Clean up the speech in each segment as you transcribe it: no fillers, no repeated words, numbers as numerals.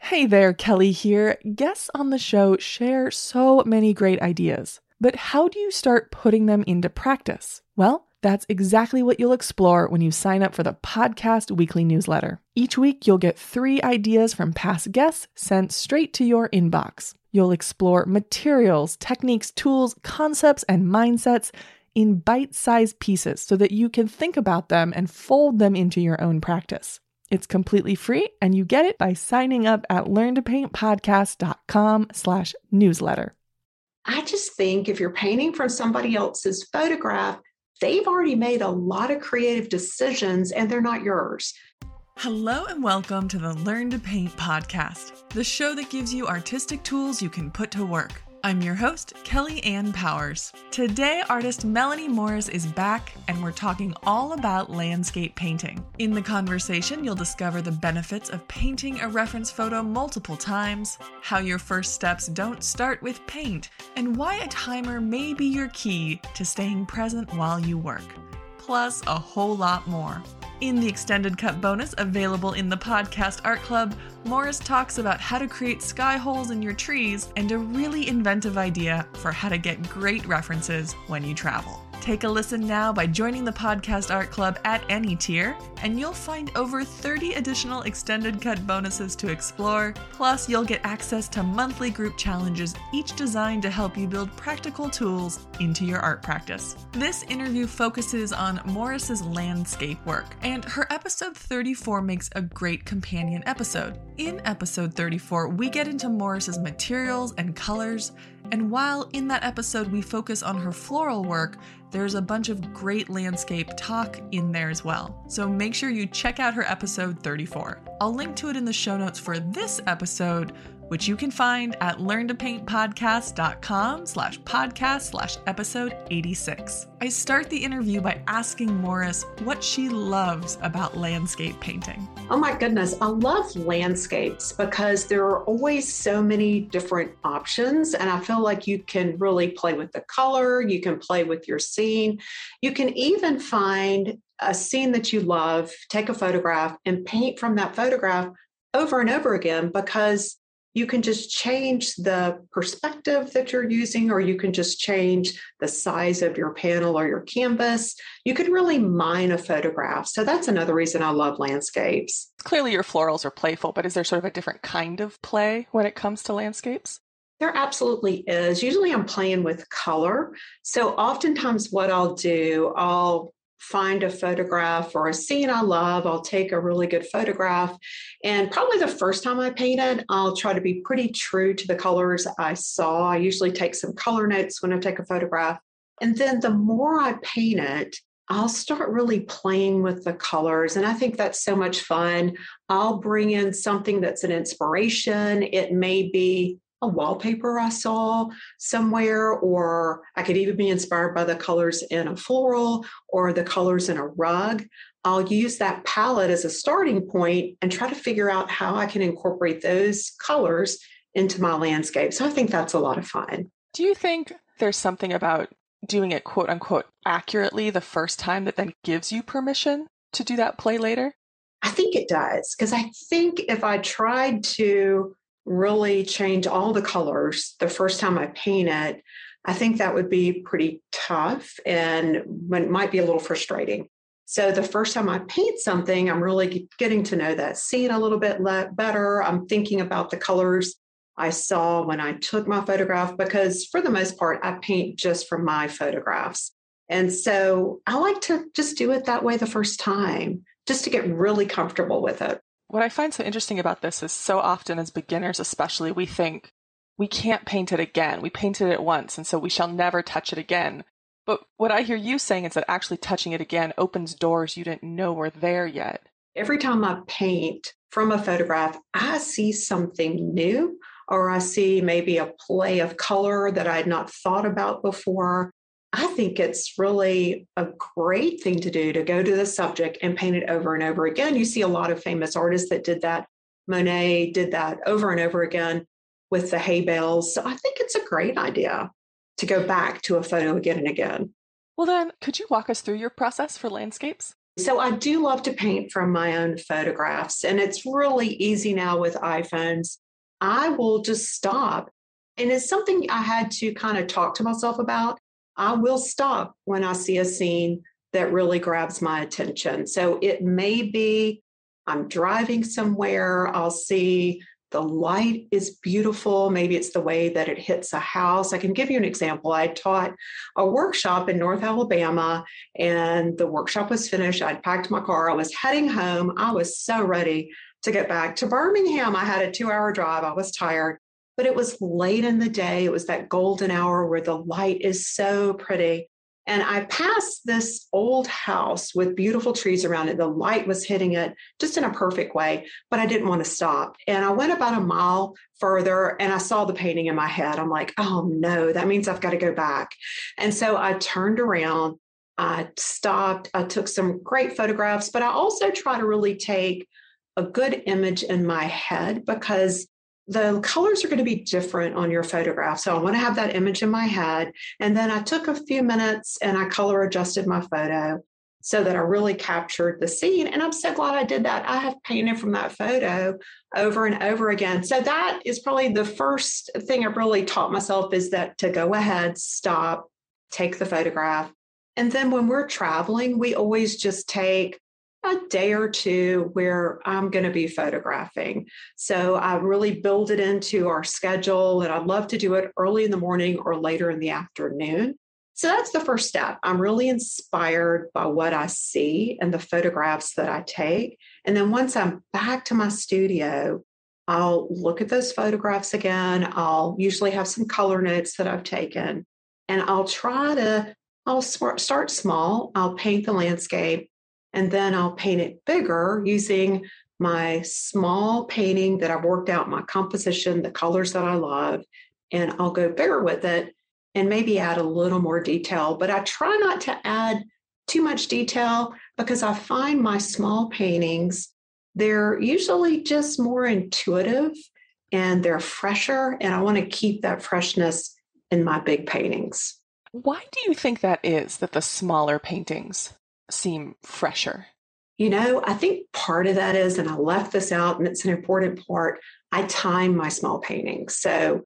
Hey there, Kelly here. Guests on the show share so many great ideas, but how do you start putting them into practice? Well, that's exactly what you'll explore when you sign up for the podcast weekly newsletter. Each week, you'll get 3 ideas from past guests sent straight to your inbox. You'll explore materials, techniques, tools, concepts, and mindsets in bite-sized pieces so that you can think about them and fold them into your own practice. It's completely free, and you get it by signing up at learntopaintpodcast.com/newsletter. I just think if you're painting from somebody else's photograph, they've already made a lot of creative decisions and they're not yours. Hello and welcome to the Learn to Paint podcast, the show that gives you artistic tools you can put to work. I'm your host, Kelly Ann Powers. Today, artist Melanie Morris is back, and we're talking all about landscape painting. In the conversation, you'll discover the benefits of painting a reference photo multiple times, how your first steps don't start with paint, and why a timer may be your key to staying present while you work. Plus, a whole lot more. In the extended cut bonus available in the Podcast Art Club, Morris talks about how to create sky holes in your trees and a really inventive idea for how to get great references when you travel. Take a listen now by joining the Podcast Art Club at any tier, and you'll find over 30 additional extended cut bonuses to explore. Plus, you'll get access to monthly group challenges, each designed to help you build practical tools into your art practice. This interview focuses on Morris's landscape work, and her episode 34 makes a great companion episode. In episode 34, we get into Morris's materials and colors, and while in that episode we focus on her floral work, there's a bunch of great landscape talk in there as well. So make sure you check out her episode 34. I'll link to it in the show notes for this episode, which you can find at learntopaintpodcast.com/podcast/episode 86. I start the interview by asking Morris what she loves about landscape painting. Oh my goodness, I love landscapes because there are always so many different options, and I feel like you can really play with the color, you can play with your scene, you can even find a scene that you love, take a photograph, and paint from that photograph over and over again, because you can just change the perspective that you're using, or you can just change the size of your panel or your canvas. You can really mine a photograph. So that's another reason I love landscapes. Clearly your florals are playful, but is there sort of a different kind of play when it comes to landscapes? There absolutely is. Usually I'm playing with color. So oftentimes what I'll do, I'll find a photograph or a scene I love. I'll take a really good photograph. And probably the first time I painted, I'll try to be pretty true to the colors I saw. I usually take some color notes when I take a photograph. And then the more I paint it, I'll start really playing with the colors. And I think that's so much fun. I'll bring in something that's an inspiration. It may be a wallpaper I saw somewhere, or I could even be inspired by the colors in a floral or the colors in a rug. I'll use that palette as a starting point and try to figure out how I can incorporate those colors into my landscape. So I think that's a lot of fun. Do you think there's something about doing it quote unquote accurately the first time that then gives you permission to do that play later? I think it does, because I think if I tried to really change all the colors the first time I paint it, I think that would be pretty tough and it might be a little frustrating. So the first time I paint something, I'm really getting to know that scene a little bit better. I'm thinking about the colors I saw when I took my photograph, because for the most part, I paint just from my photographs. And so I like to just do it that way the first time, just to get really comfortable with it. What I find so interesting about this is so often as beginners especially, we think we can't paint it again. We painted it once, and so we shall never touch it again. But what I hear you saying is that actually touching it again opens doors you didn't know were there yet. Every time I paint from a photograph, I see something new, or I see maybe a play of color that I had not thought about before. I think it's really a great thing to do, to go to the subject and paint it over and over again. You see a lot of famous artists that did that. Monet did that over and over again with the hay bales. So I think it's a great idea to go back to a photo again and again. Well then, could you walk us through your process for landscapes? So I do love to paint from my own photographs, and it's really easy now with iPhones. I will just stop. And it's something I had to kind of talk to myself about. I will stop when I see a scene that really grabs my attention. So it may be I'm driving somewhere, I'll see the light is beautiful. Maybe it's the way that it hits a house. I can give you an example. I taught a workshop in North Alabama, and the workshop was finished. I'd packed my car. I was heading home. I was so ready to get back to Birmingham. I had a 2-hour drive. I was tired, but it was late in the day. It was that golden hour where the light is so pretty. And I passed this old house with beautiful trees around it. The light was hitting it just in a perfect way, but I didn't want to stop. And I went about a mile further and I saw the painting in my head. I'm like, oh no, that means I've got to go back. And so I turned around, I stopped, I took some great photographs, but I also try to really take a good image in my head because the colors are going to be different on your photograph. So I want to have that image in my head. And then I took a few minutes and I color adjusted my photo so that I really captured the scene. And I'm so glad I did that. I have painted from that photo over and over again. So that is probably the first thing I've really taught myself, is that to go ahead, stop, take the photograph. And then when we're traveling, we always just take a day or two where I'm going to be photographing. So I really build it into our schedule, and I'd love to do it early in the morning or later in the afternoon. So that's the first step. I'm really inspired by what I see and the photographs that I take. And then once I'm back to my studio, I'll look at those photographs again. I'll usually have some color notes that I've taken, and I'll start small. I'll paint the landscape, and then I'll paint it bigger using my small painting that I've worked out, my composition, the colors that I love, and I'll go bigger with it and maybe add a little more detail. But I try not to add too much detail because I find my small paintings, they're usually just more intuitive and they're fresher, and I want to keep that freshness in my big paintings. Why do you think that is, that the smaller paintings seem fresher? I think part of that is, and I left this out, and it's an important part, I time my small paintings. So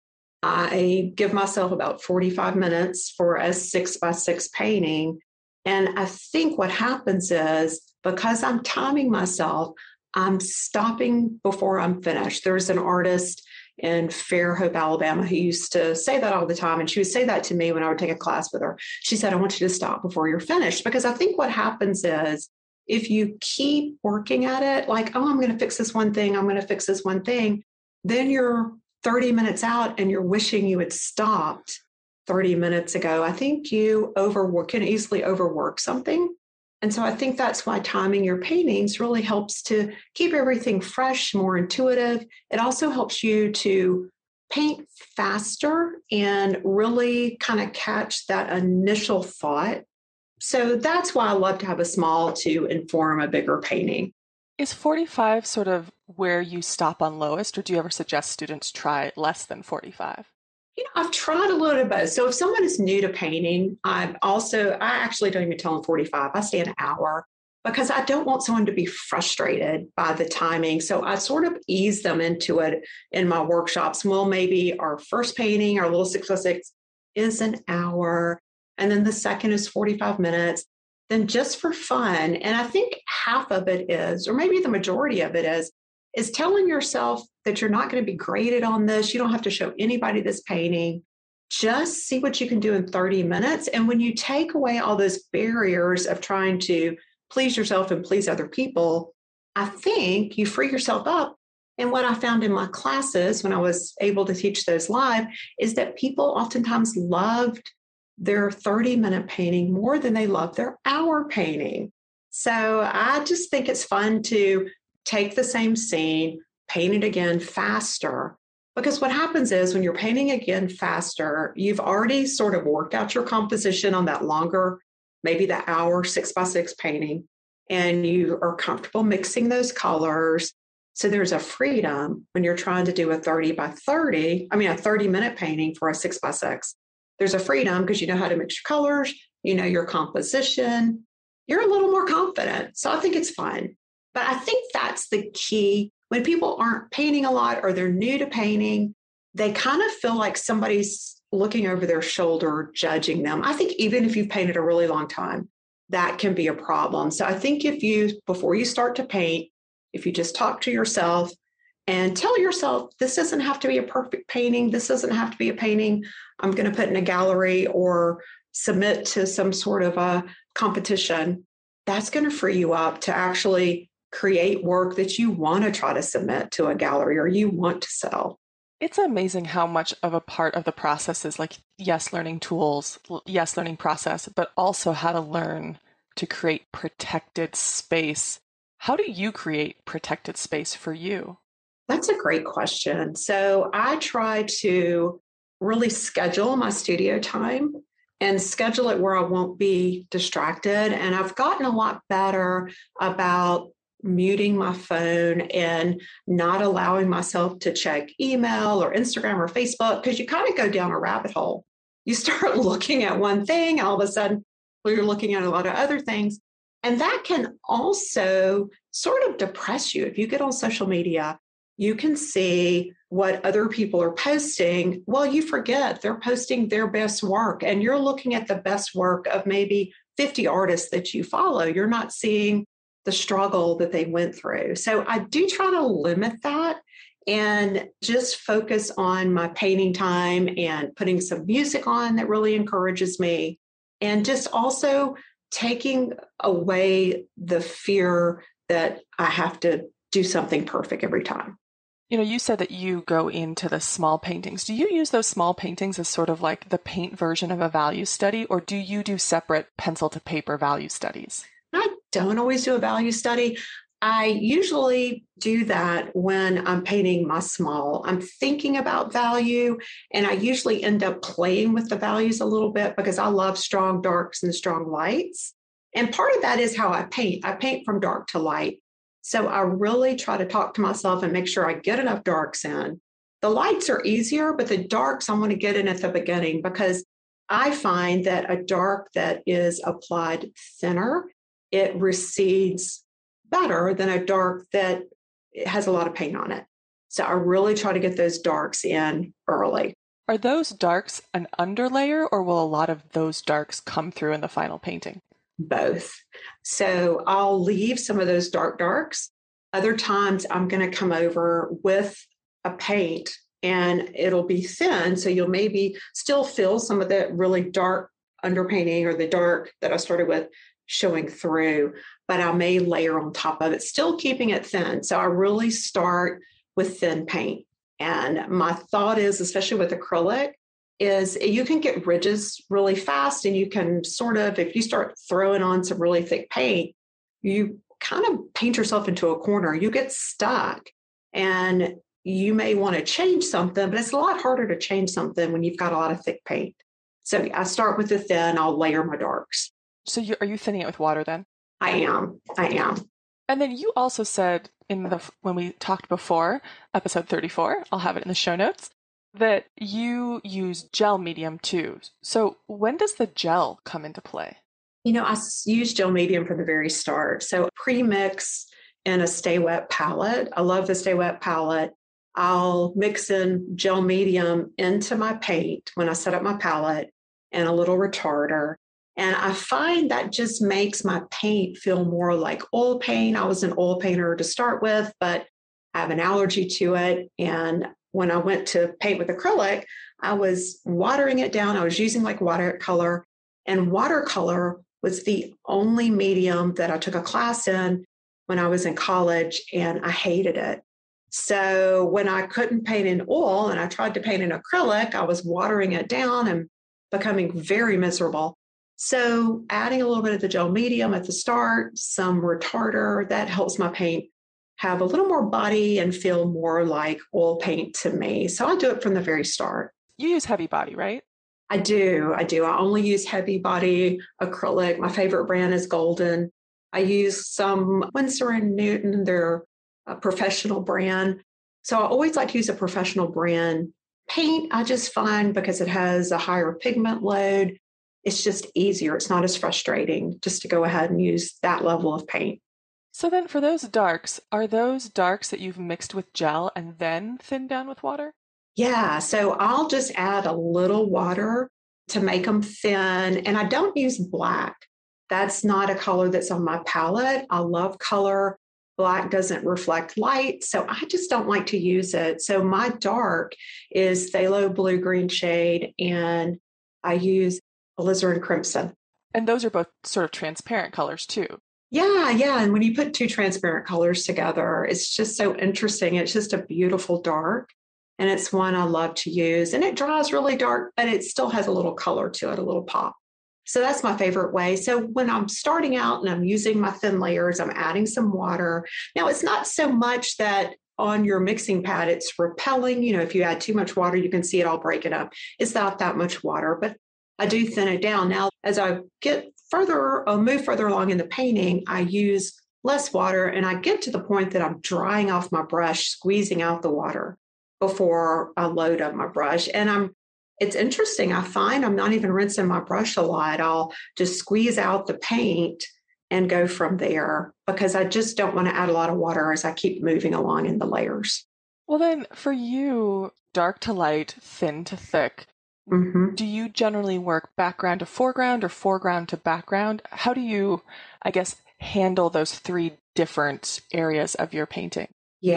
I give myself about 45 minutes for a 6x6 painting. And I think what happens is, because I'm timing myself, I'm stopping before I'm finished. There's an artist in Fairhope, Alabama, who used to say that all the time. And she would say that to me when I would take a class with her. She said, I want you to stop before you're finished. Because I think what happens is, if you keep working at it, like, oh, I'm going to fix this one thing, I'm going to fix this one thing, then you're 30 minutes out and you're wishing you had stopped 30 minutes ago. I think you can easily overwork something. And so I think that's why timing your paintings really helps to keep everything fresh, more intuitive. It also helps you to paint faster and really kind of catch that initial thought. So that's why I love to have a small to inform a bigger painting. Is 45 sort of where you stop on lowest, or do you ever suggest students try less than 45? I've tried a little bit of both. So if someone is new to painting, I actually don't even tell them 45. I say an hour, because I don't want someone to be frustrated by the timing. So I sort of ease them into it in my workshops. Well, maybe our first painting, our little 6x6, is an hour. And then the second is 45 minutes. Then just for fun. And I think half of it is, or maybe the majority of it is telling yourself that you're not going to be graded on this. You don't have to show anybody this painting. Just see what you can do in 30 minutes. And when you take away all those barriers of trying to please yourself and please other people, I think you free yourself up. And what I found in my classes when I was able to teach those live is that people oftentimes loved their 30-minute painting more than they loved their hour painting. So I just think it's fun to take the same scene, paint it again faster. Because what happens is, when you're painting again faster, you've already sort of worked out your composition on that longer, maybe the hour 6x6 painting, and you are comfortable mixing those colors. So there's a freedom when you're trying to do a 30-minute painting for a 6x6. There's a freedom because you know how to mix your colors, you know your composition, you're a little more confident. So I think it's fun. But I think that's the key. When people aren't painting a lot or they're new to painting, they kind of feel like somebody's looking over their shoulder, judging them. I think even if you've painted a really long time, that can be a problem. So I think before you start to paint, if you just talk to yourself and tell yourself, this doesn't have to be a perfect painting. This doesn't have to be a painting I'm going to put in a gallery or submit to some sort of a competition. That's going to free you up to actually create work that you want to try to submit to a gallery or you want to sell. It's amazing how much of a part of the process is like, yes, learning tools, yes, learning process, but also how to learn to create protected space. How do you create protected space for you? That's a great question. So I try to really schedule my studio time and schedule it where I won't be distracted. And I've gotten a lot better about muting my phone and not allowing myself to check email or Instagram or Facebook, because you kind of go down a rabbit hole. You start looking at one thing, all of a sudden you're looking at a lot of other things. And that can also sort of depress you. If you get on social media, you can see what other people are posting. Well, you forget they're posting their best work, and you're looking at the best work of maybe 50 artists that you follow. You're not seeing the struggle that they went through. So I do try to limit that and just focus on my painting time and putting some music on that really encourages me. And just also taking away the fear that I have to do something perfect every time. You know, you said that you go into the small paintings. Do you use those small paintings as sort of like the paint version of a value study, or do you do separate pencil to paper value studies? I don't always do a value study. I usually do that when I'm painting my small. I'm thinking about value, and I usually end up playing with the values a little bit because I love strong darks and strong lights. And part of that is how I paint. I paint from dark to light. So I really try to talk to myself and make sure I get enough darks in. The lights are easier, but the darks I want to get in at the beginning, because I find that a dark that is applied thinner, it recedes better than a dark that has a lot of paint on it. So I really try to get those darks in early. Are those darks an underlayer, or will a lot of those darks come through in the final painting? Both. So I'll leave some of those darks. Other times I'm going to come over with a paint and it'll be thin. So you'll maybe still feel some of the really dark underpainting or the dark that I started with showing through, but I may layer on top of it, still keeping it thin. So I really start with thin paint. And my thought is, especially with acrylic, is you can get ridges really fast, and you can sort of, if you start throwing on some really thick paint, you kind of paint yourself into a corner. You get stuck, and you may want to change something, but it's a lot harder to change something when you've got a lot of thick paint. So I start with the thin, I'll layer my darks. So are you thinning it with water then? I am. And then you also said when we talked before, episode 34, I'll have it in the show notes, that you use gel medium too. So when does the gel come into play? You know, I use gel medium from the very start. So pre-mix in a Stay Wet palette. I love the Stay Wet palette. I'll mix in gel medium into my paint when I set up my palette and a little retarder. And I find that just makes my paint feel more like oil paint. I was an oil painter to start with, but I have an allergy to it. And when I went to paint with acrylic, I was watering it down. I was using like watercolor, and watercolor was the only medium that I took a class in when I was in college, and I hated it. So when I couldn't paint in oil and I tried to paint in acrylic, I was watering it down and becoming very miserable. So adding a little bit of the gel medium at the start, some retarder, that helps my paint have a little more body and feel more like oil paint to me. So I do it from the very start. You use heavy body, right? I do. I only use heavy body acrylic. My favorite brand is Golden. I use some Winsor & Newton. They're a professional brand. So I always like to use a professional brand paint. I just find because it has a higher pigment load, it's just easier. It's not as frustrating just to go ahead and use that level of paint. So then for those darks, are those darks that you've mixed with gel and then thinned down with water? Yeah, so I'll just add a little water to make them thin. And I don't use black. That's not a color that's on my palette. I love color. Black doesn't reflect light, so I just don't like to use it. So my dark is phthalo blue green shade, and I use alizarin crimson. And those are both sort of transparent colors too. Yeah. And when you put two transparent colors together, it's just so interesting. It's just a beautiful dark. And it's one I love to use. And it dries really dark, but it still has a little color to it, a little pop. So that's my favorite way. So when I'm starting out and I'm using my thin layers, I'm adding some water. Now, it's not so much that on your mixing pad, it's repelling. If you add too much water, you can see it all breaking up. It's not that much water, but I do thin it down. Now, as I get further or move further along in the painting, I use less water and I get to the point that I'm drying off my brush, squeezing out the water before I load up my brush. And it's interesting. I find I'm not even rinsing my brush a lot. I'll just squeeze out the paint and go from there because I just don't want to add a lot of water as I keep moving along in the layers. Well, then for you, dark to light, thin to thick, do you generally work background to foreground or foreground to background? How do you, I guess, handle those three different areas of your painting?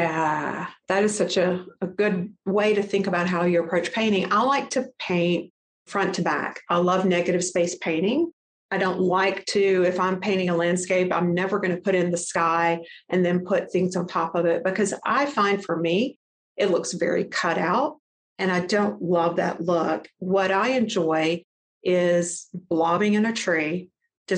Yeah, that is such a good way to think about how you approach painting. I like to paint front to back. I love negative space painting. I don't like to, if I'm painting a landscape, I'm never going to put in the sky and then put things on top of it because I find for me, it looks very cut out and I don't love that look. What I enjoy is blobbing in a tree,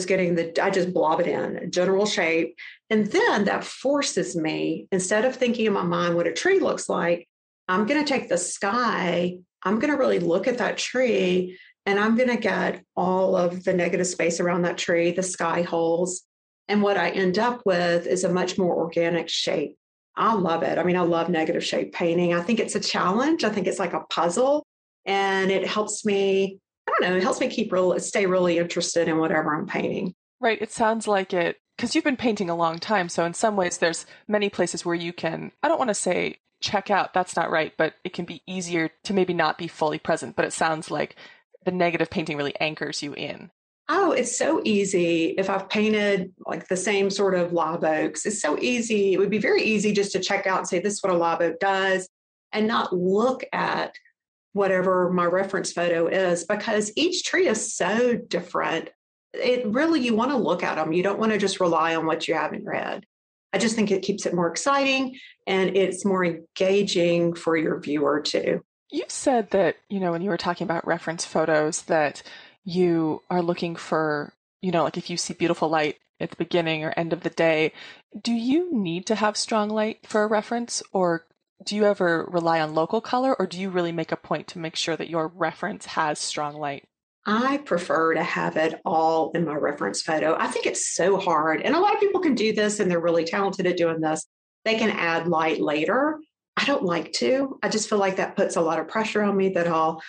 I just blob it in a general shape. And then that forces me, instead of thinking in my mind what a tree looks like, I'm going to take the sky, I'm going to really look at that tree, and I'm going to get all of the negative space around that tree, the sky holes. And what I end up with is a much more organic shape. I love it. I mean, I love negative shape painting. I think it's a challenge. I think it's like a puzzle, and it helps me, I don't know, it helps me stay really interested in whatever I'm painting. Right. It sounds like it, because you've been painting a long time. So in some ways, there's many places where you can, I don't want to say check out, that's not right, but it can be easier to maybe not be fully present. But it sounds like the negative painting really anchors you in. Oh, it's so easy. If I've painted like the same sort of live oaks, it's so easy. It would be very easy just to check out and say, this is what a live oak does, and not look at whatever my reference photo is, because each tree is so different. You want to look at them. You don't want to just rely on what you have in your head. I just think it keeps it more exciting and it's more engaging for your viewer too. You said that, when you were talking about reference photos, that you are looking for, like if you see beautiful light at the beginning or end of the day, do you need to have strong light for a reference, or do you ever rely on local color, or do you really make a point to make sure that your reference has strong light? I prefer to have it all in my reference photo. I think it's so hard. And a lot of people can do this and they're really talented at doing this. They can add light later. I don't like to. I just feel like that puts a lot of pressure on me that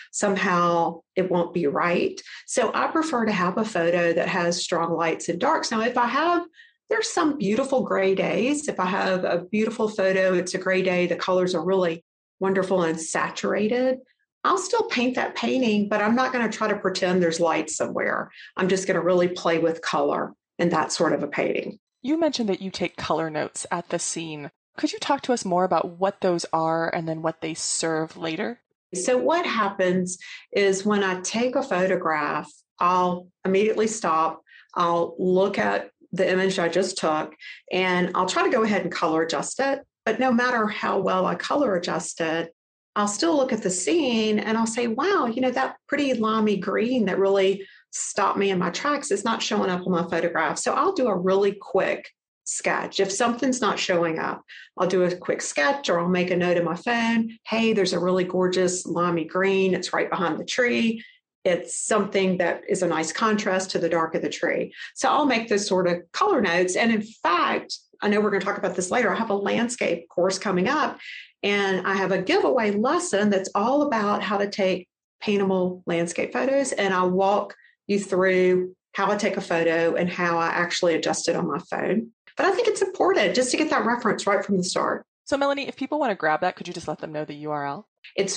it won't be right. So I prefer to have a photo that has strong lights and darks. Now, there's some beautiful gray days. If I have a beautiful photo, it's a gray day, the colors are really wonderful and saturated, I'll still paint that painting, but I'm not going to try to pretend there's light somewhere. I'm just going to really play with color in that sort of a painting. You mentioned that you take color notes at the scene. Could you talk to us more about what those are and then what they serve later? So what happens is when I take a photograph, I'll immediately stop. I'll look at the image I just took, and I'll try to go ahead and color adjust it. But no matter how well I color adjust it, I'll still look at the scene and I'll say, wow, that pretty limey green that really stopped me in my tracks is not showing up on my photograph. So I'll do a really quick sketch. If something's not showing up, I'll do a quick sketch, or I'll make a note in my phone. Hey, there's a really gorgeous limey green. It's right behind the tree. It's something that is a nice contrast to the dark of the tree. So I'll make those sort of color notes. And in fact, I know we're going to talk about this later. I have a landscape course coming up, and I have a giveaway lesson that's all about how to take paintable landscape photos. And I walk you through how I take a photo and how I actually adjust it on my phone. But I think it's important just to get that reference right from the start. So Melanie, if people want to grab that, could you just let them know the URL? It's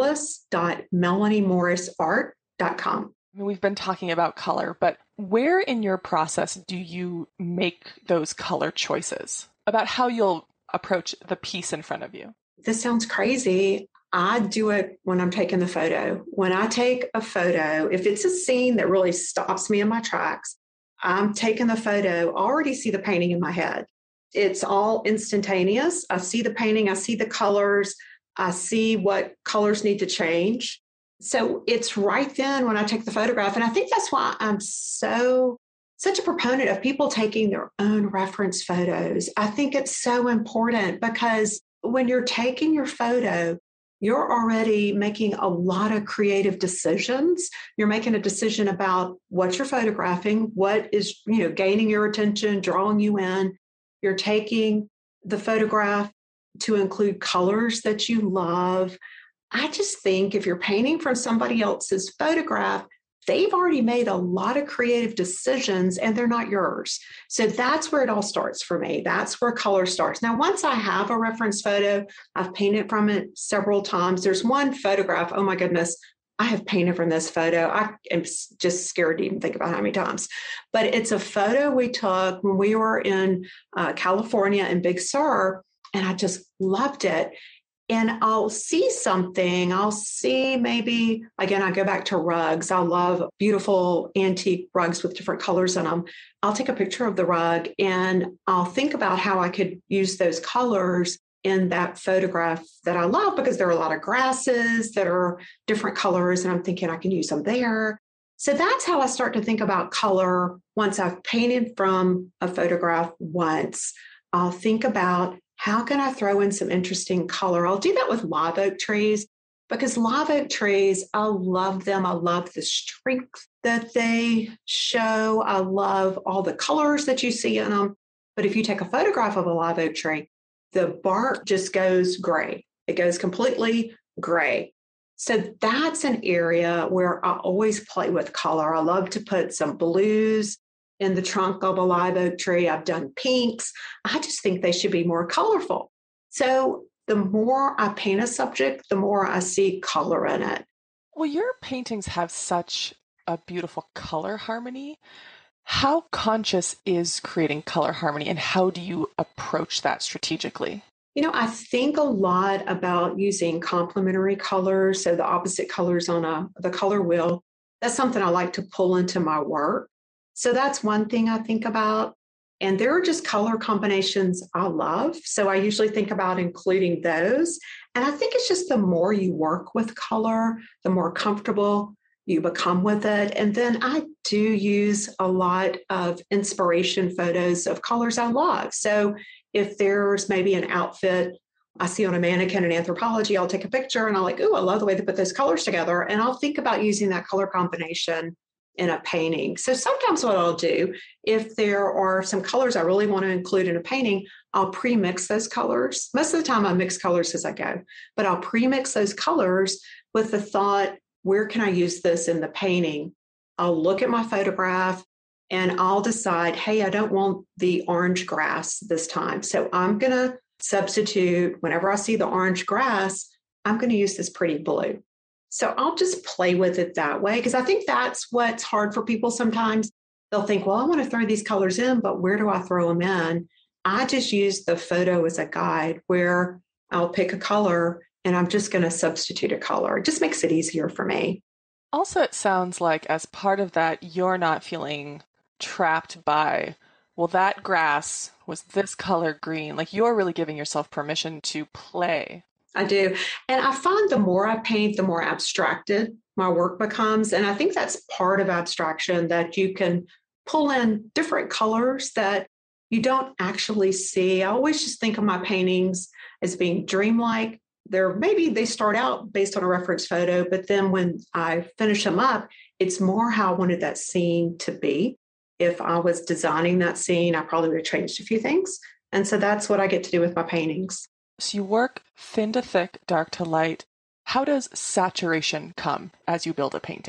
fearless.melaniemorrisart.com. We've been talking about color, but where in your process do you make those color choices about how you'll approach the piece in front of you? This sounds crazy. I do it when I'm taking the photo. When I take a photo, if it's a scene that really stops me in my tracks, I'm taking the photo, already see the painting in my head. It's all instantaneous. I see the painting, I see the colors, I see what colors need to change. So it's right then when I take the photograph. And I think that's why I'm such a proponent of people taking their own reference photos. I think it's so important because when you're taking your photo, you're already making a lot of creative decisions. You're making a decision about what you're photographing, what is, gaining your attention, drawing you in. You're taking the photograph to include colors that you love. I just think if you're painting from somebody else's photograph, they've already made a lot of creative decisions and they're not yours. So that's where it all starts for me. That's where color starts. Now, once I have a reference photo, I've painted from it several times. There's one photograph, oh my goodness, I have painted from this photo. I am just scared to even think about how many times. But it's a photo we took when we were in California in Big Sur, and I just loved it. And I'll see something. I'll see maybe, again, I go back to rugs. I love beautiful antique rugs with different colors in them. I'll take a picture of the rug and I'll think about how I could use those colors in that photograph that I love, because there are a lot of grasses that are different colors and I'm thinking I can use them there. So that's how I start to think about color. Once I've painted from a photograph once, I'll think about how can I throw in some interesting color. I'll do that with live oak trees, because live oak trees, I love them. I love the strength that they show. I love all the colors that you see in them. But if you take a photograph of a live oak tree, the bark just goes gray. It goes completely gray. So that's an area where I always play with color. I love to put some blues in the trunk of a live oak tree. I've done pinks. I just think they should be more colorful. So the more I paint a subject, the more I see color in it. Well, your paintings have such a beautiful color harmony. How conscious is creating color harmony, and how do you approach that strategically? I think a lot about using complementary colors, so the opposite colors on the color wheel. That's something I like to pull into my work. So that's one thing I think about. And there are just color combinations I love. So I usually think about including those. And I think it's just the more you work with color, the more comfortable you become with it. And then I do use a lot of inspiration photos of colors I love. So if there's maybe an outfit I see on a mannequin in Anthropologie, I'll take a picture and I'm like, oh, I love the way they put those colors together. And I'll think about using that color combination in a painting. So sometimes what I'll do, if there are some colors I really want to include in a painting, I'll pre-mix those colors. Most of the time I mix colors as I go, but I'll pre-mix those colors with the thought, where can I use this in the painting? I'll look at my photograph and I'll decide, hey, I don't want the orange grass this time. So I'm going to substitute, whenever I see the orange grass, I'm going to use this pretty blue. So I'll just play with it that way, because I think that's what's hard for people sometimes. They'll think, well, I want to throw these colors in, but where do I throw them in? I just use the photo as a guide where I'll pick a color and I'm just going to substitute a color. It just makes it easier for me. Also, it sounds like as part of that, you're not feeling trapped by, well, that grass was this color green. Like, you're really giving yourself permission to play. I do. And I find the more I paint, the more abstracted my work becomes. And I think that's part of abstraction, that you can pull in different colors that you don't actually see. I always just think of my paintings as being dreamlike. Maybe they start out based on a reference photo, but then when I finish them up, it's more how I wanted that scene to be. If I was designing that scene, I probably would have changed a few things. And so that's what I get to do with my paintings. So you work thin to thick, dark to light. How does saturation come as you build a painting?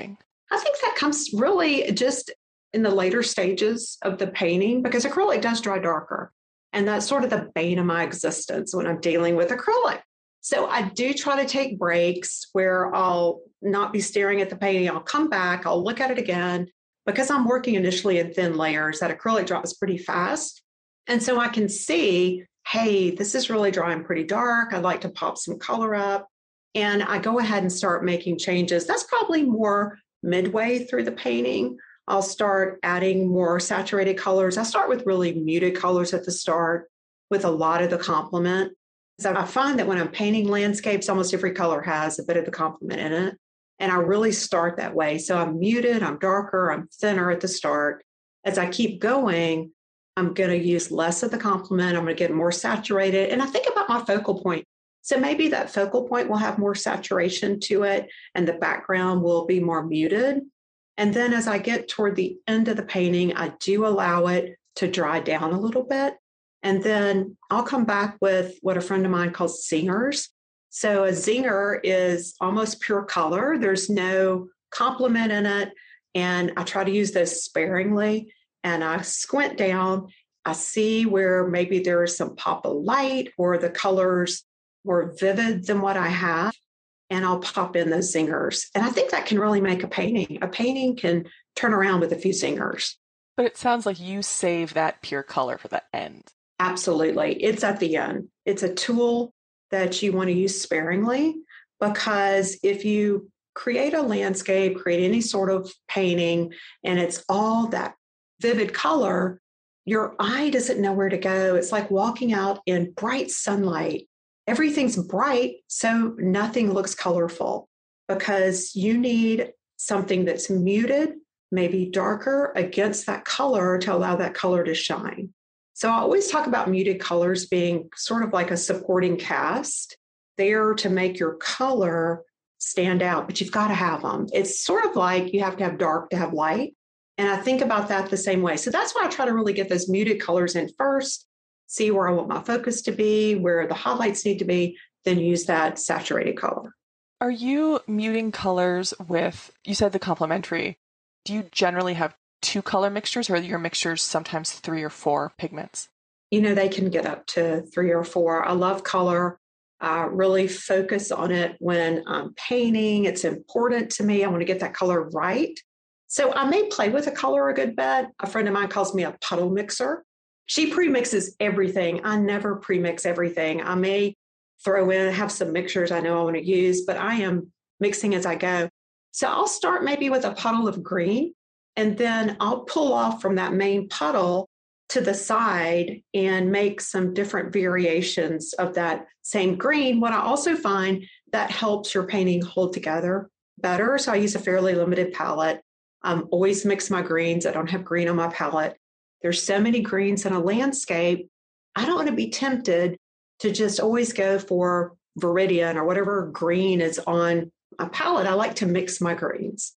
I think that comes really just in the later stages of the painting because acrylic does dry darker. And that's sort of the bane of my existence when I'm dealing with acrylic. So I do try to take breaks where I'll not be staring at the painting. I'll come back, I'll look at it again. Because I'm working initially in thin layers, that acrylic dries pretty fast. And so I can see, hey, this is really drying pretty dark. I'd like to pop some color up. And I go ahead and start making changes. That's probably more midway through the painting. I'll start adding more saturated colors. I start with really muted colors at the start with a lot of the complement. So I find that when I'm painting landscapes, almost every color has a bit of the complement in it. And I really start that way. So I'm muted, I'm darker, I'm thinner at the start. As I keep going, I'm going to use less of the complement. I'm going to get more saturated. And I think about my focal point. So maybe that focal point will have more saturation to it and the background will be more muted. And then as I get toward the end of the painting, I do allow it to dry down a little bit. And then I'll come back with what a friend of mine calls zingers. So a zinger is almost pure color. There's no complement in it. And I try to use those sparingly. And I squint down. I see where maybe there's some pop of light or the colors more vivid than what I have. And I'll pop in those zingers. And I think that can really make a painting. A painting can turn around with a few zingers. But it sounds like you save that pure color for the end. Absolutely. It's at the end. It's a tool that you want to use sparingly because if you create a landscape, create any sort of painting, and it's all that vivid color, your eye doesn't know where to go. It's like walking out in bright sunlight. Everything's bright, so nothing looks colorful because you need something that's muted, maybe darker against that color to allow that color to shine. So I always talk about muted colors being sort of like a supporting cast there to make your color stand out, but you've got to have them. It's sort of like you have to have dark to have light. And I think about that the same way. So that's why I try to really get those muted colors in first, see where I want my focus to be, where the highlights need to be, then use that saturated color. Are you muting colors with, you said the complementary, do you generally have 2 color mixtures or are your mixtures sometimes 3 or 4 pigments? You know, they can get up to 3 or 4. I love color. I really focus on it when I'm painting. It's important to me. I want to get that color right. So I may play with a color a good bit. A friend of mine calls me a puddle mixer. She pre-mixes everything. I never pre-mix everything. I may throw in, have some mixtures I know I want to use, but I am mixing as I go. So I'll start maybe with a puddle of green, and then I'll pull off from that main puddle to the side and make some different variations of that same green. What I also find that helps your painting hold together better. So I use a fairly limited palette. Always mix my greens. I don't have green on my palette. There's so many greens in a landscape. I don't want to be tempted to just always go for Viridian or whatever green is on my palette. I like to mix my greens.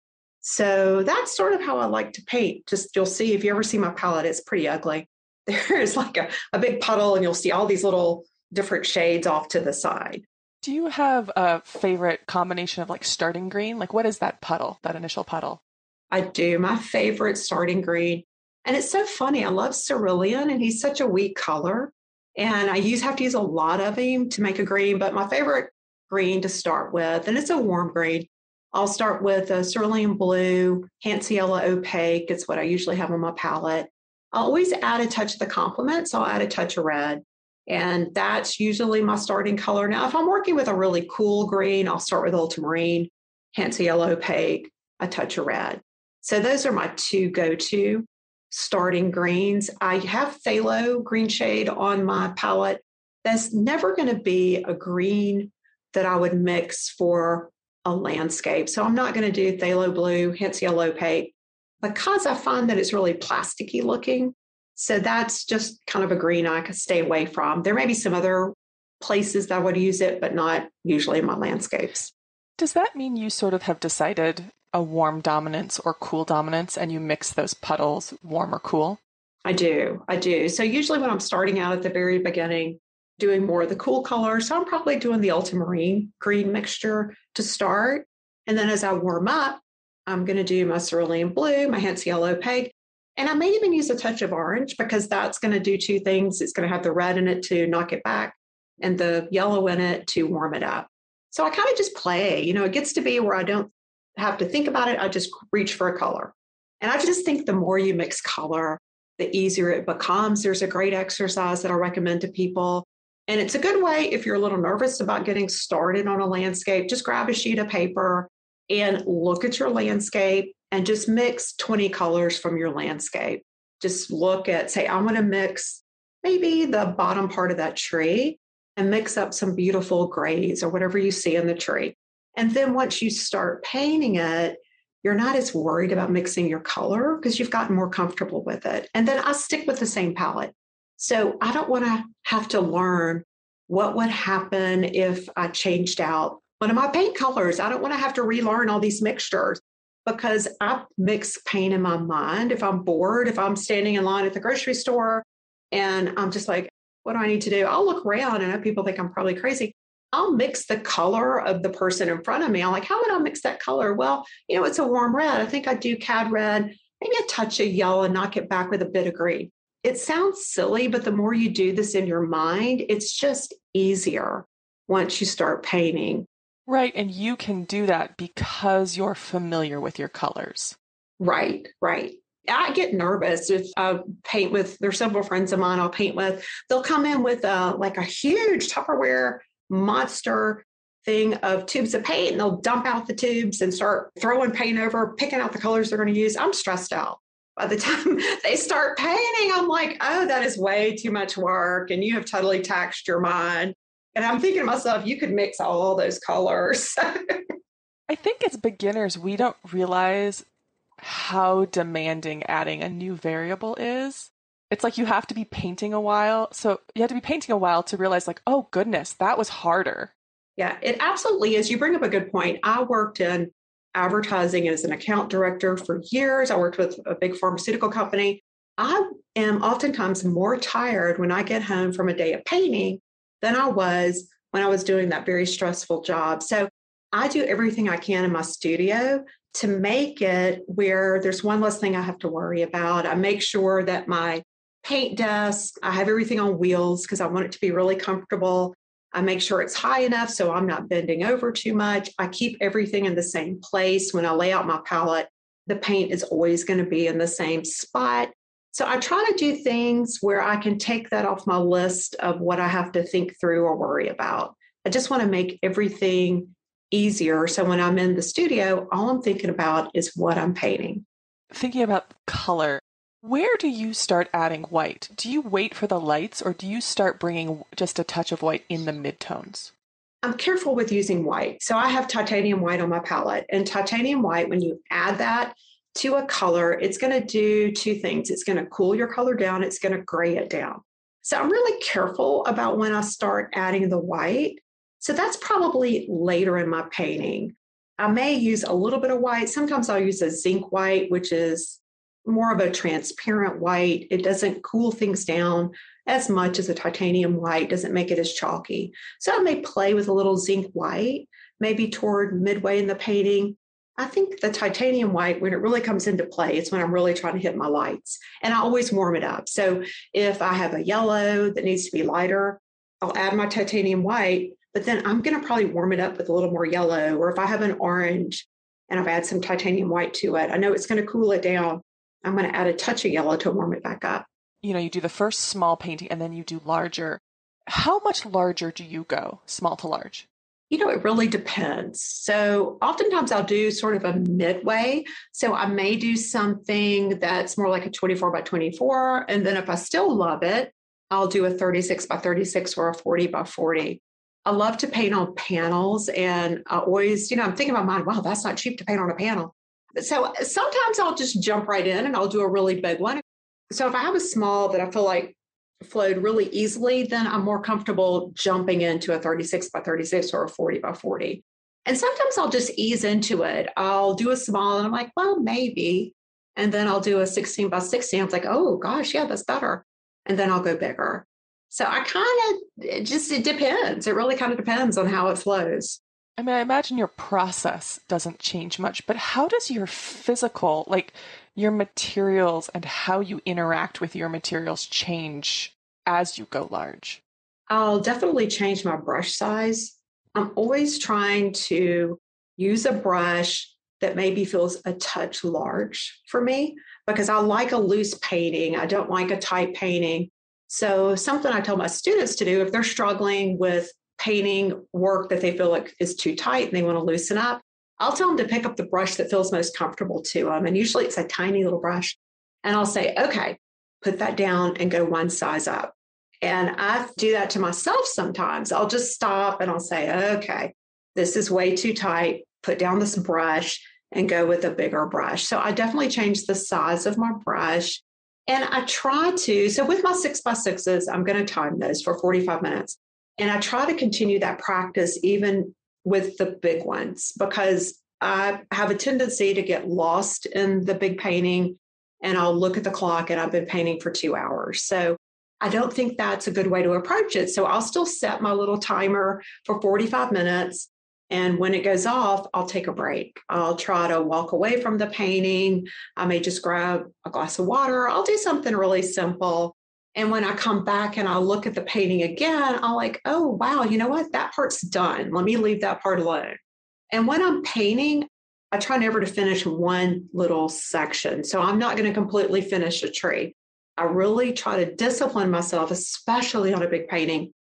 So that's sort of how I like to paint. Just you'll see, if you ever see my palette, it's pretty ugly. There is like a big puddle and you'll see all these little different shades off to the side. Do you have a favorite combination of like starting green? Like what is that puddle, that initial puddle? I do. My favorite starting green. And it's so funny. I love cerulean and he's such a weak color. And I have to use a lot of him to make a green, but my favorite green to start with, and it's a warm green. I'll start with a cerulean blue, Hansa Yellow Opaque. It's what I usually have on my palette. I'll always add a touch of the complement, so I'll add a touch of red. And that's usually my starting color. Now, if I'm working with a really cool green, I'll start with ultramarine, Hansa Yellow Opaque, a touch of red. So those are my 2 go-to starting greens. I have phthalo green shade on my palette. That's never going to be a green that I would mix for a landscape. So I'm not going to do phthalo blue, Hansa Yellow Opaque, because I find that it's really plasticky looking. So that's just kind of a green I could stay away from. There may be some other places that I would use it, but not usually in my landscapes. Does that mean you sort of have decided a warm dominance or cool dominance and you mix those puddles, warm or cool? I do. So usually when I'm starting out at the very beginning, doing more of the cool colors, so I'm probably doing the ultramarine green mixture to start. And then as I warm up, I'm going to do my cerulean blue, my Hansa yellow opaque. And I may even use a touch of orange because that's going to do two things. It's going to have the red in it to knock it back and the yellow in it to warm it up. So I kind of just play, it gets to be where I don't have to think about it. I just reach for a color. And I just think the more you mix color, the easier it becomes. There's a great exercise that I recommend to people. And it's a good way if you're a little nervous about getting started on a landscape, just grab a sheet of paper and look at your landscape and just mix 20 colors from your landscape. Just look at, say, I'm going to mix maybe the bottom part of that tree and mix up some beautiful grays or whatever you see in the tree. And then once you start painting it, you're not as worried about mixing your color because you've gotten more comfortable with it. And then I stick with the same palette. So I don't want to have to learn what would happen if I changed out one of my paint colors. I don't want to have to relearn all these mixtures because I mix paint in my mind. If I'm bored, if I'm standing in line at the grocery store and I'm just like, what do I need to do? I'll look around. I know people think I'm probably crazy. I'll mix the color of the person in front of me. I'm like, how would I mix that color? Well, it's a warm red. I think I'd do cad red, maybe a touch of yellow and knock it back with a bit of green. It sounds silly, but the more you do this in your mind, it's just easier once you start painting. Right. And you can do that because you're familiar with your colors. Right. I get nervous if I paint with, there's several friends of mine I'll paint with. They'll come in with like a huge Tupperware monster thing of tubes of paint and they'll dump out the tubes and start throwing paint over, picking out the colors they're going to use. I'm stressed out. By the time they start painting, I'm like, oh, that is way too much work. And you have totally taxed your mind. And I'm thinking to myself, you could mix all those colors. I think as beginners, we don't realize how demanding adding a new variable is. It's like you have to be painting a while. So you have to be painting a while to realize like, oh goodness, that was harder. Yeah, it absolutely is. You bring up a good point. I worked in advertising as an account director for years. I worked with a big pharmaceutical company. I am oftentimes more tired when I get home from a day of painting than I was when I was doing that very stressful job. So I do everything I can in my studio to make it where there's one less thing I have to worry about. I make sure that my paint desk, I have everything on wheels because I want it to be really comfortable. I make sure it's high enough so I'm not bending over too much. I keep everything in the same place. When I lay out my palette, the paint is always going to be in the same spot. So I try to do things where I can take that off my list of what I have to think through or worry about. I just want to make everything easier. So when I'm in the studio, all I'm thinking about is what I'm painting. Thinking about color, where do you start adding white? Do you wait for the lights or do you start bringing just a touch of white in the midtones? I'm careful with using white. So I have titanium white on my palette. And titanium white, when you add that to a color, it's going to do two things. It's going to cool your color down. It's going to gray it down. So I'm really careful about when I start adding the white. So that's probably later in my painting. I may use a little bit of white. Sometimes I'll use a zinc white, which is more of a transparent white. It doesn't cool things down as much as a titanium white, doesn't make it as chalky. So I may play with a little zinc white, maybe toward midway in the painting. I think the titanium white, when it really comes into play, it's when I'm really trying to hit my lights. And I always warm it up. So if I have a yellow that needs to be lighter, I'll add my titanium white, but then I'm going to probably warm it up with a little more yellow. Or if I have an orange and I've added some titanium white to it, I know it's going to cool it down. I'm going to add a touch of yellow to warm it back up. You do the first small painting and then you do larger. How much larger do you go, small to large? It really depends. So oftentimes I'll do sort of a midway. So I may do something that's more like a 24 by 24. And then if I still love it, I'll do a 36 by 36 or a 40 by 40. I love to paint on panels. And I always, I'm thinking in my mind, wow, that's not cheap to paint on a panel. So sometimes I'll just jump right in and I'll do a really big one. So if I have a small that I feel like flowed really easily, then I'm more comfortable jumping into a 36 by 36 or a 40 by 40. And sometimes I'll just ease into it. I'll do a small and I'm like, well, maybe. And then I'll do a 16 by 16. I'm like, oh gosh, yeah, that's better. And then I'll go bigger. So it depends. It really kind of depends on how it flows. I mean, I imagine your process doesn't change much, but how does your physical, like your materials and how you interact with your materials change as you go large? I'll definitely change my brush size. I'm always trying to use a brush that maybe feels a touch large for me because I like a loose painting. I don't like a tight painting. So, something I tell my students to do if they're struggling with painting work that they feel like is too tight and they want to loosen up, I'll tell them to pick up the brush that feels most comfortable to them. And usually it's a tiny little brush. And I'll say, okay, put that down and go one size up. And I do that to myself sometimes. I'll just stop and I'll say, okay, this is way too tight. Put down this brush and go with a bigger brush. So I definitely changed the size of my brush. And I try to, so with my 6x6s, I'm going to time those for 45 minutes. And I try to continue that practice even with the big ones because I have a tendency to get lost in the big painting and I'll look at the clock and I've been painting for 2 hours. So I don't think that's a good way to approach it. So I'll still set my little timer for 45 minutes. And when it goes off, I'll take a break. I'll try to walk away from the painting. I may just grab a glass of water. I'll do something really simple. And when I come back and I look at the painting again, I'm like, oh, wow, you know what? That part's done. Let me leave that part alone. And when I'm painting, I try never to finish one little section. So I'm not going to completely finish a tree. I really try to discipline myself, especially on a big painting,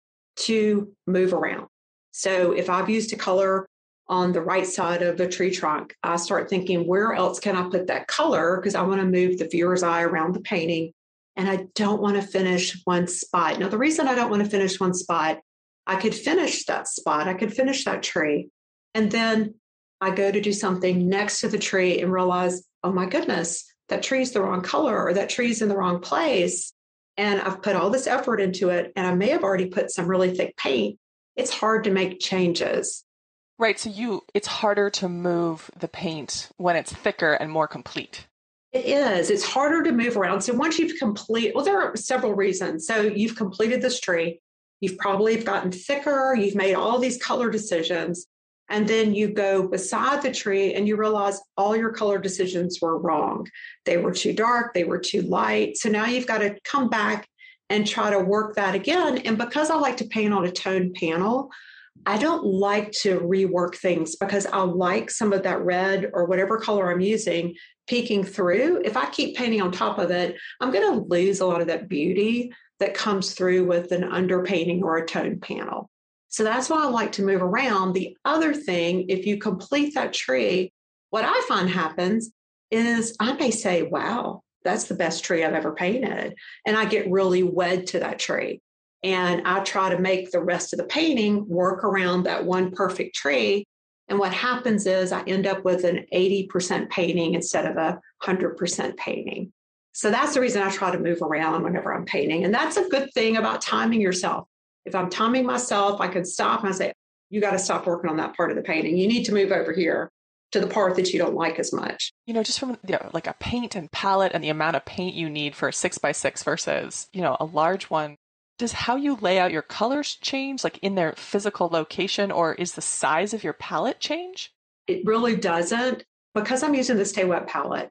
to move around. So if I've used a color on the right side of the tree trunk, I start thinking, where else can I put that color? Because I want to move the viewer's eye around the painting. And I don't want to finish one spot. Now, the reason I don't want to finish one spot, I could finish that spot. I could finish that tree. And then I go to do something next to the tree and realize, oh my goodness, that tree's the wrong color or that tree's in the wrong place. And I've put all this effort into it. And I may have already put some really thick paint. It's hard to make changes. Right. So it's harder to move the paint when it's thicker and more complete. It is. It's harder to move around. So once you've there are several reasons. So you've completed this tree. You've probably gotten thicker. You've made all these color decisions. And then you go beside the tree and you realize all your color decisions were wrong. They were too dark. They were too light. So now you've got to come back and try to work that again. And because I like to paint on a toned panel, I don't like to rework things because I like some of that red or whatever color I'm using peeking through. If I keep painting on top of it, I'm going to lose a lot of that beauty that comes through with an underpainting or a toned panel. So that's why I like to move around. The other thing, if you complete that tree, what I find happens is I may say, wow, that's the best tree I've ever painted. And I get really wed to that tree. And I try to make the rest of the painting work around that one perfect tree. And what happens is I end up with an 80% painting instead of a 100% painting. So that's the reason I try to move around whenever I'm painting. And that's a good thing about timing yourself. If I'm timing myself, I can stop and I say, you got to stop working on that part of the painting. You need to move over here to the part that you don't like as much. Just from like a paint and palette and the amount of paint you need for a 6x6 versus, a large one. Does how you lay out your colors change, like in their physical location, or is the size of your palette change? It really doesn't. Because I'm using the Stay Wet palette,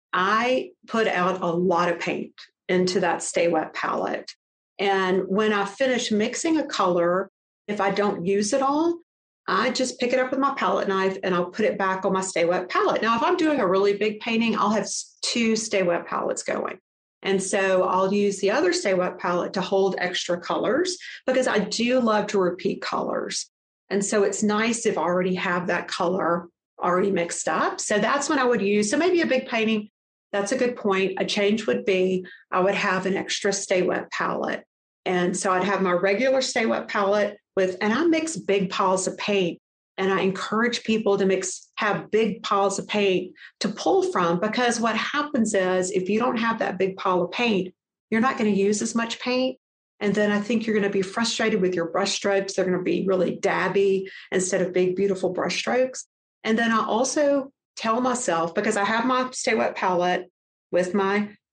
I put out a lot of paint into that Stay Wet palette. And when I finish mixing a color, if I don't use it all, I just pick it up with my palette knife and I'll put it back on my Stay Wet palette. Now, if I'm doing a really big painting, I'll have 2 Stay Wet palettes going. And so I'll use the other Stay Wet palette to hold extra colors because I do love to repeat colors. And so it's nice if I already have that color already mixed up. So that's when I would use. So maybe a big painting, that's a good point. A change would be I would have an extra Stay Wet palette. And so I'd have my regular Stay Wet palette and I mix big piles of paint. And I encourage people to have big piles of paint to pull from, because what happens is if you don't have that big pile of paint, you're not going to use as much paint. And then I think you're going to be frustrated with your brush strokes. They're going to be really dabby instead of big, beautiful brush strokes. And then I also tell myself, because I have my Stay Wet palette with my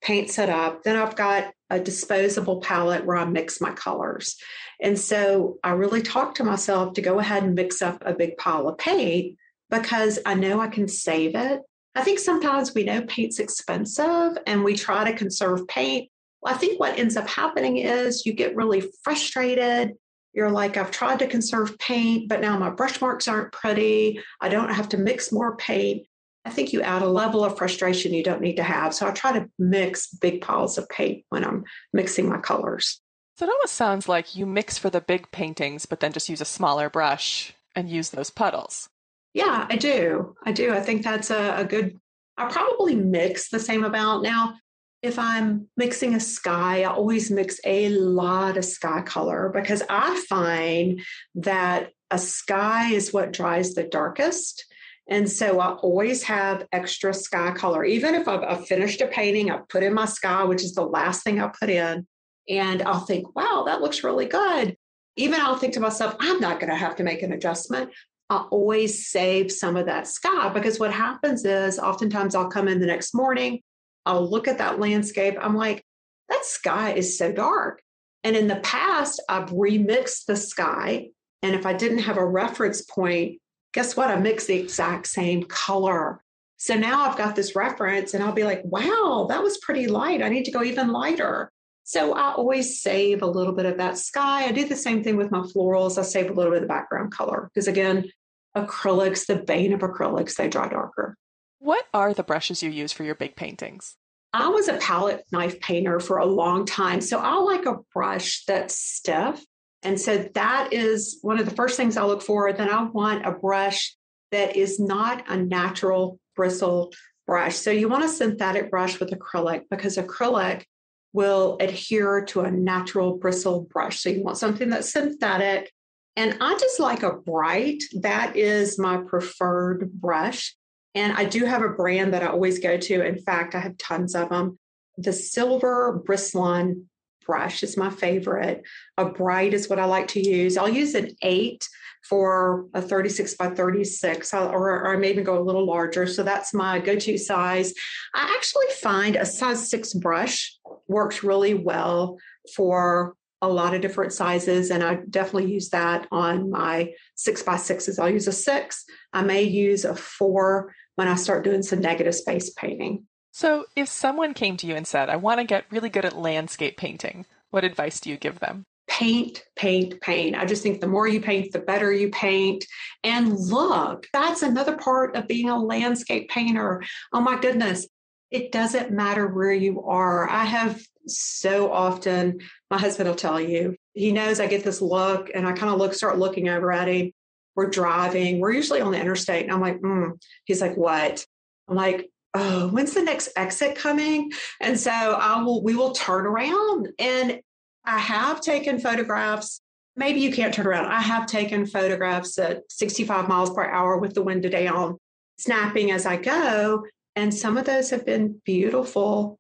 paint set up. Then I've got a disposable palette where I mix my colors. And so I really talk to myself to go ahead and mix up a big pile of paint because I know I can save it. I think sometimes we know paint's expensive and we try to conserve paint. Well, I think what ends up happening is you get really frustrated. You're like, I've tried to conserve paint, but now my brush marks aren't pretty. I don't have to mix more paint. I think you add a level of frustration you don't need to have. So I try to mix big piles of paint when I'm mixing my colors. So it almost sounds like you mix for the big paintings, but then just use a smaller brush and use those puddles. Yeah, I do. I think that's a good, I probably mix the same amount. Now, if I'm mixing a sky, I always mix a lot of sky color because I find that a sky is what dries the darkest. And so I always have extra sky color. Even if I've finished a painting, I've put in my sky, which is the last thing I put in, and I'll think, wow, that looks really good. Even I'll think to myself, I'm not going to have to make an adjustment. I always save some of that sky because what happens is oftentimes I'll come in the next morning, I'll look at that landscape. I'm like, that sky is so dark. And in the past, I've remixed the sky. And if I didn't have a reference point, guess what? I mixed the exact same color. So now I've got this reference and I'll be like, wow, that was pretty light. I need to go even lighter. So I always save a little bit of that sky. I do the same thing with my florals. I save a little bit of the background color because again, acrylics, the bane of acrylics, they dry darker. What are the brushes you use for your big paintings? I was a palette knife painter for a long time. So I like a brush that's stiff. And so that is one of the first things I look for. Then I want a brush that is not a natural bristle brush. So you want a synthetic brush with acrylic because acrylic will adhere to a natural bristle brush. So you want something that's synthetic. And I just like a bright. That is my preferred brush. And I do have a brand that I always go to. In fact, I have tons of them. The Silver Bristlon brush is my favorite. A bright is what I like to use. I'll use an 8 for a 36 by 36, or I may even go a little larger. So that's my go-to size. I actually find a size 6 brush works really well for a lot of different sizes. And I definitely use that on my 6 by 6s. I'll use a 6. I may use a 4 when I start doing some negative space painting. So if someone came to you and said, I want to get really good at landscape painting, what advice do you give them? Paint, paint, paint. I just think the more you paint, the better you paint. And look, that's another part of being a landscape painter. Oh my goodness. It doesn't matter where you are. I have so often, my husband will tell you, he knows I get this look and I kind of start looking over at him. We're driving. We're usually on the interstate. And I'm like, He's like, what? I'm like, oh, when's the next exit coming? And so we will turn around. And I have taken photographs. Maybe you can't turn around. I have taken photographs at 65 miles per hour with the window down, snapping as I go. And some of those have been beautiful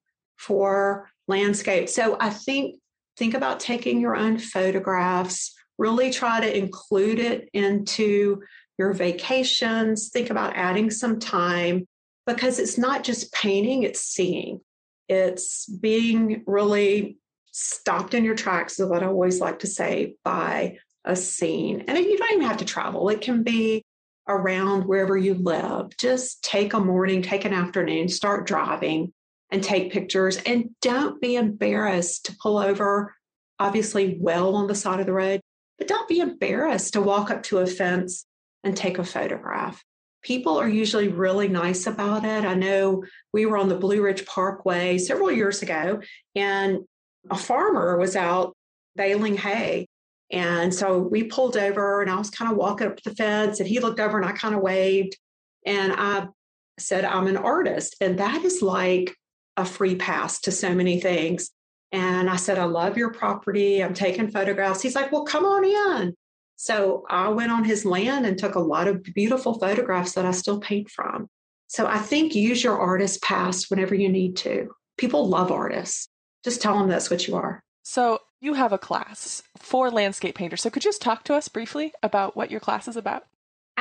for landscape. So I think about taking your own photographs, really try to include it into your vacations. Think about adding some time because it's not just painting, it's seeing. It's being really stopped in your tracks is what I always like to say by a scene. And you don't even have to travel. It can be around wherever you live. Just take a morning, take an afternoon, start driving and take pictures. And don't be embarrassed to pull over, obviously well on the side of the road, but don't be embarrassed to walk up to a fence and take a photograph. People are usually really nice about it. I know we were on the Blue Ridge Parkway several years ago, and a farmer was out baling hay. And so we pulled over and I was kind of walking up to the fence and he looked over and I kind of waved and I said, I'm an artist. And that is like a free pass to so many things. And I said, I love your property. I'm taking photographs. He's like, well, come on in. So I went on his land and took a lot of beautiful photographs that I still paint from. So I think use your artist pass whenever you need to. People love artists. Just tell them that's what you are. So you have a class for landscape painters. So could you just talk to us briefly about what your class is about?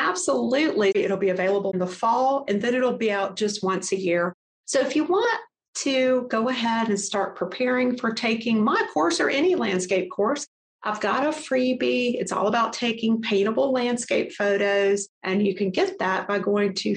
Absolutely. It'll be available in the fall and then it'll be out just once a year. So if you want to go ahead and start preparing for taking my course or any landscape course, I've got a freebie. It's all about taking paintable landscape photos, and you can get that by going to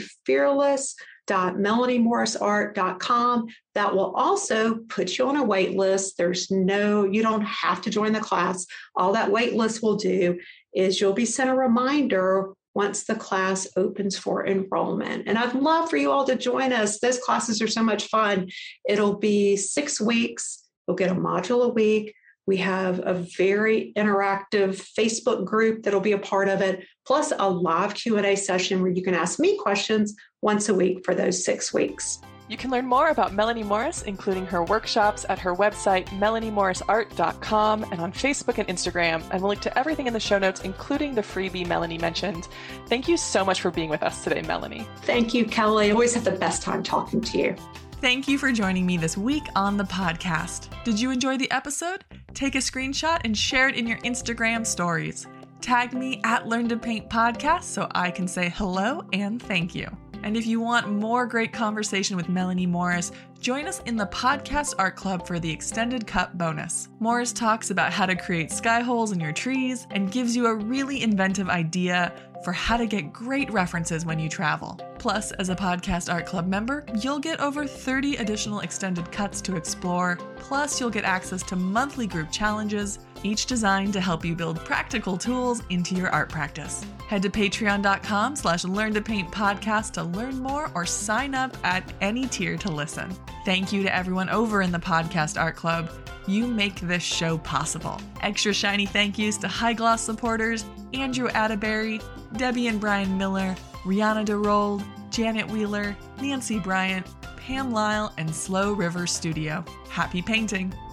fearless.melaniemorrisart.com. That will also put you on a wait list. You don't have to join the class. All that wait list will do is you'll be sent a reminder once the class opens for enrollment. And I'd love for you all to join us. Those classes are so much fun. It'll be 6 weeks. You'll get a module a week. We have a very interactive Facebook group that'll be a part of it, plus a live Q&A session where you can ask me questions once a week for those 6 weeks. You can learn more about Melanie Morris, including her workshops, at her website, melaniemorrisart.com, and on Facebook and Instagram. And we'll link to everything in the show notes, including the freebie Melanie mentioned. Thank you so much for being with us today, Melanie. Thank you, Kelly. I always have the best time talking to you. Thank you for joining me this week on the podcast. Did you enjoy the episode? Take a screenshot and share it in your Instagram stories. Tag me at Learn to Paint Podcast so I can say hello and thank you. And if you want more great conversation with Melanie Morris, join us in the Podcast Art Club for the Extended Cut bonus. Morris talks about how to create sky holes in your trees and gives you a really inventive idea for how to get great references when you travel. Plus, as a Podcast Art Club member, you'll get over 30 additional extended cuts to explore. Plus, you'll get access to monthly group challenges, each designed to help you build practical tools into your art practice. Head to patreon.com/learntopaintpodcast to learn more or sign up at any tier to listen. Thank you to everyone over in the Podcast Art Club. You make this show possible. Extra shiny thank yous to High Gloss supporters Andrew Atterbury, Debbie and Brian Miller, Rihanna DeRold, Janet Wheeler, Nancy Bryant, Pam Lyle, and Slow River Studio. Happy painting!